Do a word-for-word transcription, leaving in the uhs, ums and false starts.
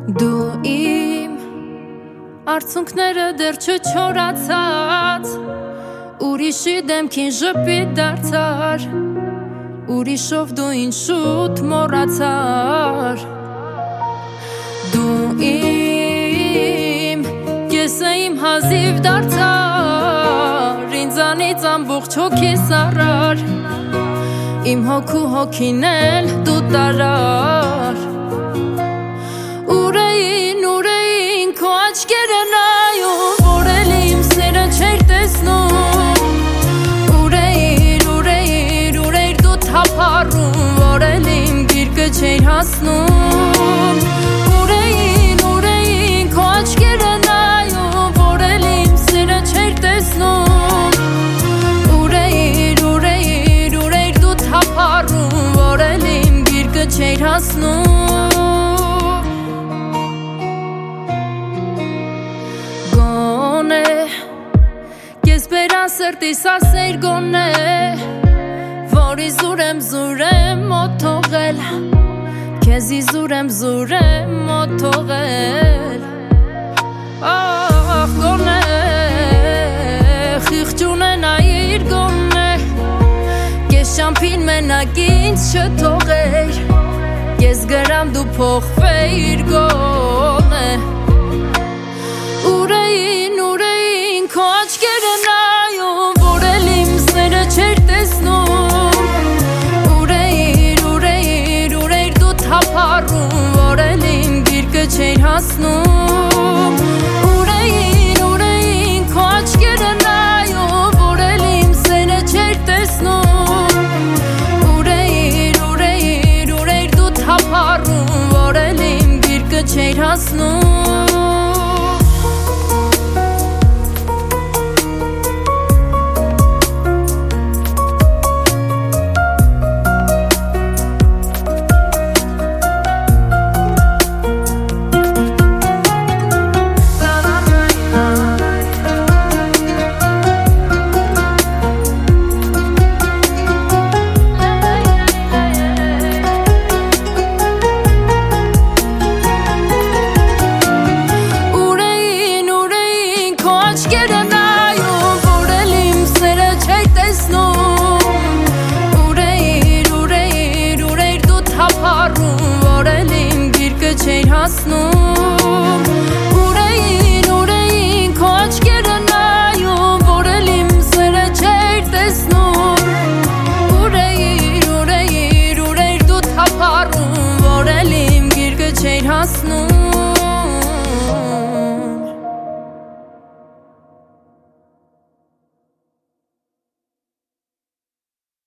Դու իմ արցունքները դեռ չչորացած, ուրիշի դեմքին ժպիտ դարձար, ուրիշով դու ինձ շուտ մոռացար։ Դու իմ, ես իմ հազիվ դարձար, ինձանից ամբողջ հոգիս առար, իմ հոգու հոգին էլ դու տարար։ Ուր էին, ուր էին քո աչքերը նայում, որ էլ իմ սերը չէր տեսնում, ուր էիր, ուր էիր, ուր էիր դու թափառում, որ էլ իմ գիրկը չէր հասնում, ուր էին, ուր էին քո աչքերը նայում, որ էլ իմ սերը չէր տեսնում, ուր էիր, ուր էիր, ուր էիր դու թափառում, որ էլ իմ գիրկը չէր հասնում։ Ես բերան սրտիս ասեր գոնե, որ իզուր եմ զուր եմ մոտ թողել, քեզ իզուր եմ զուր եմ մոտ թողել։ Ախ գոնե, խիղճ ունենայիր գոնե, կես շամփին մենակ ինձ չթողեր, ես գրամ դու փոխվեիր գոնե։ Ուր էին, ուր էին քո աչքերը նայում, որ էլ իմ սերը չէր տեսնում, ուր էիր, ուր էիր, ուր էիր դու թափառում, որ էլ իմ գիրկը չէր հասնում, ուր էին, ուր էին քո աչքերը նայում, որ էլ իմ սերը չէր տեսնում, ուր էիր, ուր էիր, ուր էիր դու թափառում, որ էլ իմ գիրկը չէր հասնում։ Չէր հասնում